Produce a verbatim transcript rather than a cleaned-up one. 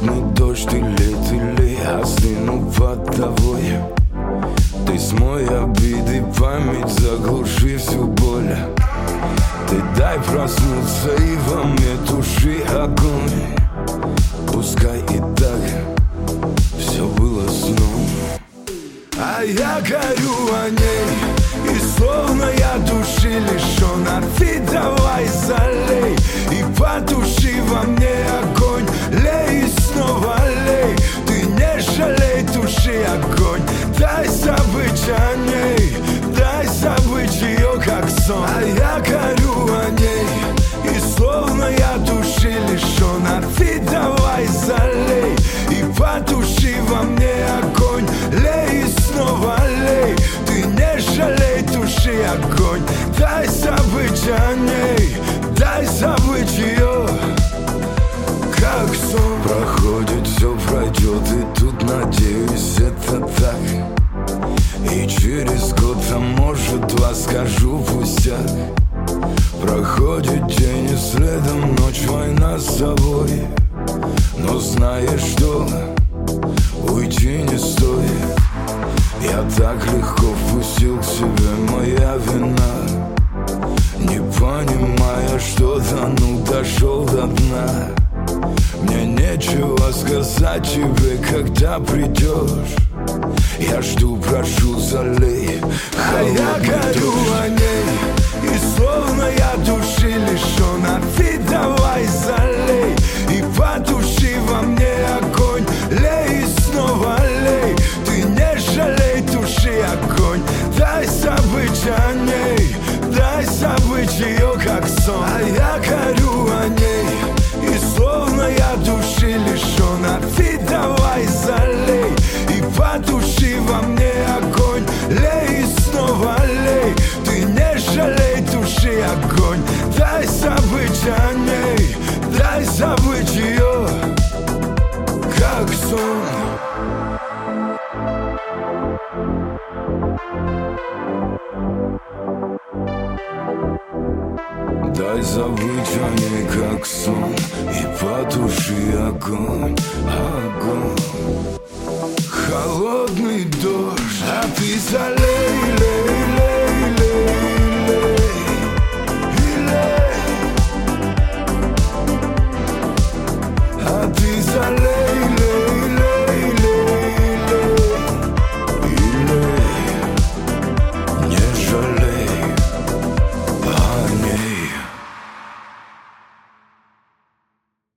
Холодный дождь, ты лей, ты лей, остыну под тобой. Ты смой обиды, память, заглуши всю боль. Ты дай проснуться и во мне туши огонь. Пускай и так все было сном, а я горю о ней, и словно я души лишен. А ты давай залей и потуши во мне огонь. Лей и снова лей, ты не жалей, туши огонь. Дай забыть о ней, дай забыть ее как сон. А я горю о ней, и словно я души лишен. А ты давай залей и потуши во мне огонь. Лей и снова лей, ты не жалей, туши огонь. Дай забыть о ней, дай забыть ее как сон. Проходит, все пройдет, и тут, надеюсь, это так. И через год, а может два, скажу пустяк. Проходит день, и следом ночь, война с собой. Но знаешь что, уйти не стоит. Я так легко впустил к себе, моя вина. Не понимая, что тону, дошел до дна. Мне нечего сказать тебе, когда придешь. Я жду, прошу, залей. А я горю о ней, и словно я души лишен. А ты давай залей и потуши во мне огонь. Лей и снова лей, ты не жалей, туши огонь. Дай забыть о ней, дай забыть ее как сон. А я горю о ней, и словно я души лишен. А ты давай залей и потуши во мне огонь. Лей и снова лей, ты не жалей, туши огонь. Дай забыть о ней, дай забыть ее как сон. Дай забыть о ней как сон и потуши огонь, огонь. Холодный дождь, а ты залей, лей.